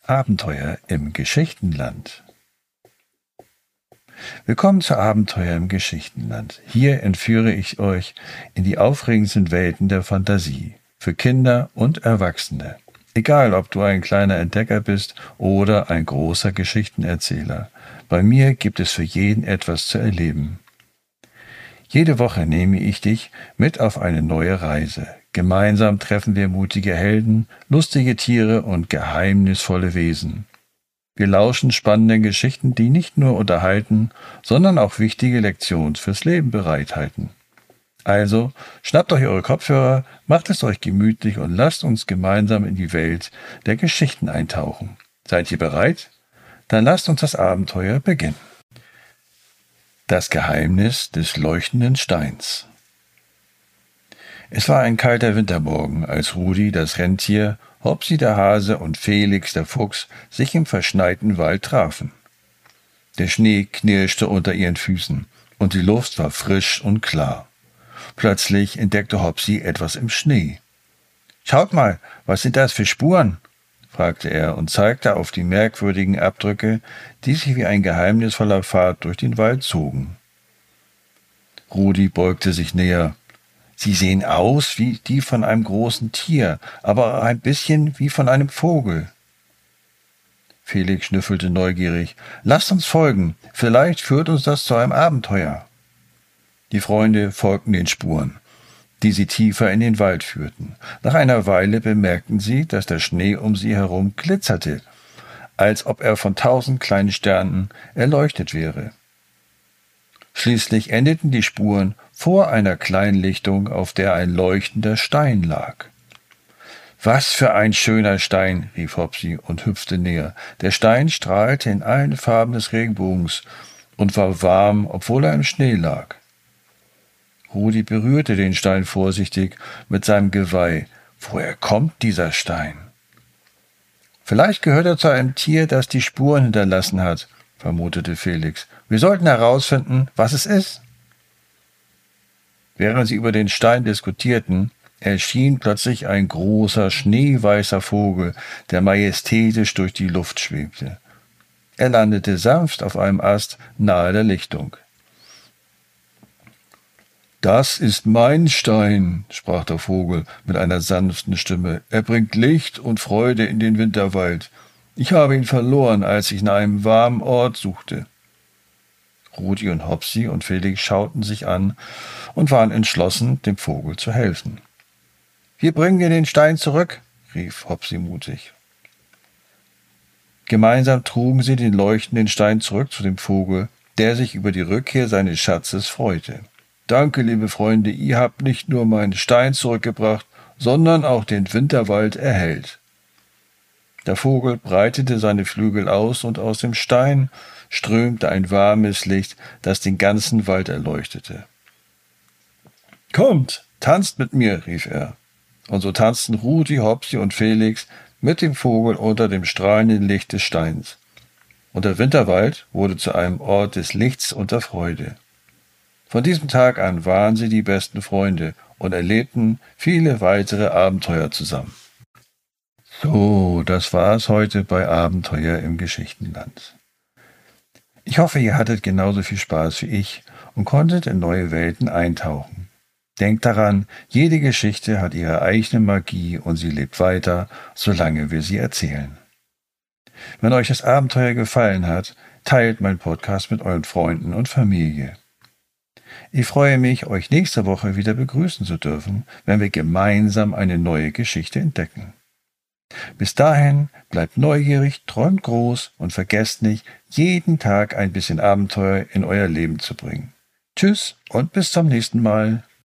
Abenteuer im Geschichtenland. Willkommen zu Abenteuer im Geschichtenland. Hier entführe ich euch in die aufregendsten Welten der Fantasie, für Kinder und Erwachsene. Egal, ob du ein kleiner Entdecker bist oder ein großer Geschichtenerzähler. Bei mir gibt es für jeden etwas zu erleben. Jede Woche nehme ich dich mit auf eine neue Reise. Gemeinsam treffen wir mutige Helden, lustige Tiere und geheimnisvolle Wesen. Wir lauschen spannenden Geschichten, die nicht nur unterhalten, sondern auch wichtige Lektionen fürs Leben bereithalten. Also, schnappt euch eure Kopfhörer, macht es euch gemütlich und lasst uns gemeinsam in die Welt der Geschichten eintauchen. Seid ihr bereit? Dann lasst uns das Abenteuer beginnen. Das Geheimnis des leuchtenden Steins. Es war ein kalter Wintermorgen, als Rudi, das Rentier, Hopsi, der Hase und Felix, der Fuchs, sich im verschneiten Wald trafen. Der Schnee knirschte unter ihren Füßen, und die Luft war frisch und klar. Plötzlich entdeckte Hopsi etwas im Schnee. »Schaut mal, was sind das für Spuren?« fragte er und zeigte auf die merkwürdigen Abdrücke, die sich wie ein geheimnisvoller Pfad durch den Wald zogen. Rudi beugte sich näher. »Sie sehen aus wie die von einem großen Tier, aber ein bisschen wie von einem Vogel.« Felix schnüffelte neugierig. »Lasst uns folgen, vielleicht führt uns das zu einem Abenteuer.« Die Freunde folgten den Spuren, die sie tiefer in den Wald führten. Nach einer Weile bemerkten sie, dass der Schnee um sie herum glitzerte, als ob er von 1000 kleinen Sternen erleuchtet wäre. Schließlich endeten die Spuren vor einer kleinen Lichtung, auf der ein leuchtender Stein lag. »Was für ein schöner Stein«, rief Hopsi und hüpfte näher. Der Stein strahlte in allen Farben des Regenbogens und war warm, obwohl er im Schnee lag. Rudi berührte den Stein vorsichtig mit seinem Geweih. Woher kommt dieser Stein? »Vielleicht gehört er zu einem Tier, das die Spuren hinterlassen hat«, vermutete Felix. »Wir sollten herausfinden, was es ist.« Während sie über den Stein diskutierten, erschien plötzlich ein großer, schneeweißer Vogel, der majestätisch durch die Luft schwebte. Er landete sanft auf einem Ast nahe der Lichtung. »Das ist mein Stein«, sprach der Vogel mit einer sanften Stimme. »Er bringt Licht und Freude in den Winterwald. Ich habe ihn verloren, als ich nach einem warmen Ort suchte.« Rudi und Hopsi und Felix schauten sich an und waren entschlossen, dem Vogel zu helfen. »Wir bringen dir den Stein zurück«, rief Hopsi mutig. Gemeinsam trugen sie den leuchtenden Stein zurück zu dem Vogel, der sich über die Rückkehr seines Schatzes freute. »Danke, liebe Freunde, ihr habt nicht nur meinen Stein zurückgebracht, sondern auch den Winterwald erhellt.« Der Vogel breitete seine Flügel aus, und aus dem Stein strömte ein warmes Licht, das den ganzen Wald erleuchtete. »Kommt, tanzt mit mir«, rief er. Und so tanzten Rudi, Hopsi und Felix mit dem Vogel unter dem strahlenden Licht des Steins. Und der Winterwald wurde zu einem Ort des Lichts und der Freude. Von diesem Tag an waren sie die besten Freunde und erlebten viele weitere Abenteuer zusammen. So, das war's heute bei Abenteuer im Geschichtenland. Ich hoffe, ihr hattet genauso viel Spaß wie ich und konntet in neue Welten eintauchen. Denkt daran, jede Geschichte hat ihre eigene Magie und sie lebt weiter, solange wir sie erzählen. Wenn euch das Abenteuer gefallen hat, teilt meinen Podcast mit euren Freunden und Familie. Ich freue mich, euch nächste Woche wieder begrüßen zu dürfen, wenn wir gemeinsam eine neue Geschichte entdecken. Bis dahin bleibt neugierig, träumt groß und vergesst nicht, jeden Tag ein bisschen Abenteuer in euer Leben zu bringen. Tschüss und bis zum nächsten Mal.